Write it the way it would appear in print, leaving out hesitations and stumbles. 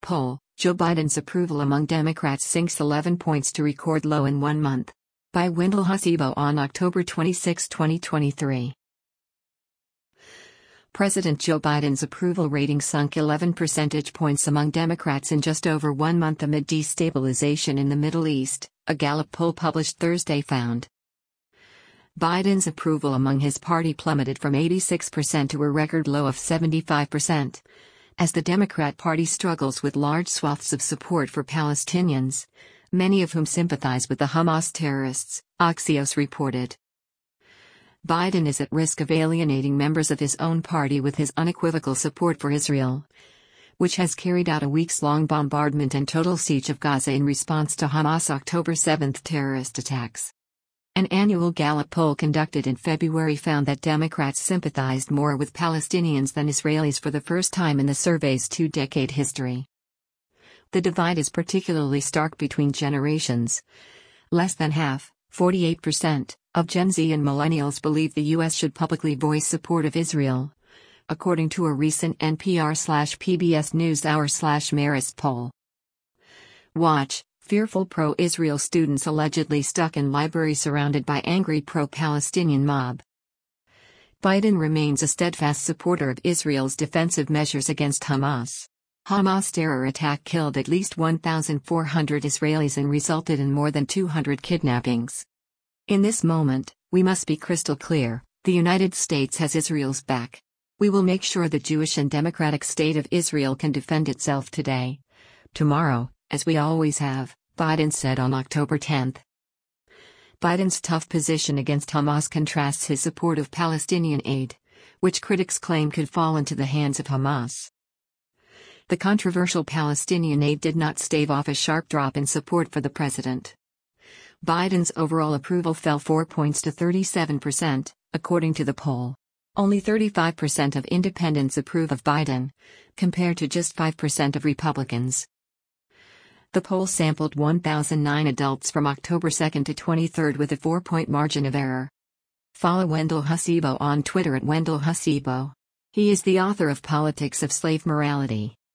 poll, Joe Biden's approval among Democrats sinks 11 points to record low in 1 month. By Wendell Husibo on October 26, 2023. President Joe Biden's approval rating sunk 11 percentage points among Democrats in just over 1 month amid destabilization in the Middle East, a Gallup poll published Thursday found. Biden's approval among his party plummeted from 86% to a record low of 75%. As the Democrat Party struggles with large swaths of support for Palestinians, many of whom sympathize with the Hamas terrorists, Axios reported. Biden is at risk of alienating members of his own party with his unequivocal support for Israel, which has carried out a weeks-long bombardment and total siege of Gaza in response to Hamas' October 7 terrorist attacks. An annual Gallup poll conducted in February found that Democrats sympathized more with Palestinians than Israelis for the first time in the survey's 2-decade history. The divide is particularly stark between generations. Less than half, 48%, of Gen Z and millennials believe the U.S. should publicly voice support of Israel, according to a recent NPR/PBS NewsHour/Marist poll. Watch. Fearful pro-Israel students allegedly stuck in library surrounded by angry pro-Palestinian mob. Biden remains a steadfast supporter of Israel's defensive measures against Hamas. Hamas' terror attack killed at least 1,400 Israelis and resulted in more than 200 kidnappings. In this moment, we must be crystal clear: the United States has Israel's back. We will make sure the Jewish and democratic state of Israel can defend itself today, tomorrow, as we always have, Biden said on October 10. Biden's tough position against Hamas contrasts his support of Palestinian aid, which critics claim could fall into the hands of Hamas. The controversial Palestinian aid did not stave off a sharp drop in support for the president. Biden's overall approval fell 4 points to 37%, according to the poll. Only 35% of independents approve of Biden, compared to just 5% of Republicans. The poll sampled 1,009 adults from October 2 to 23 with a 4-point margin of error. Follow Wendell Husibo on Twitter at Wendell Husibo. He is the author of Politics of Slave Morality.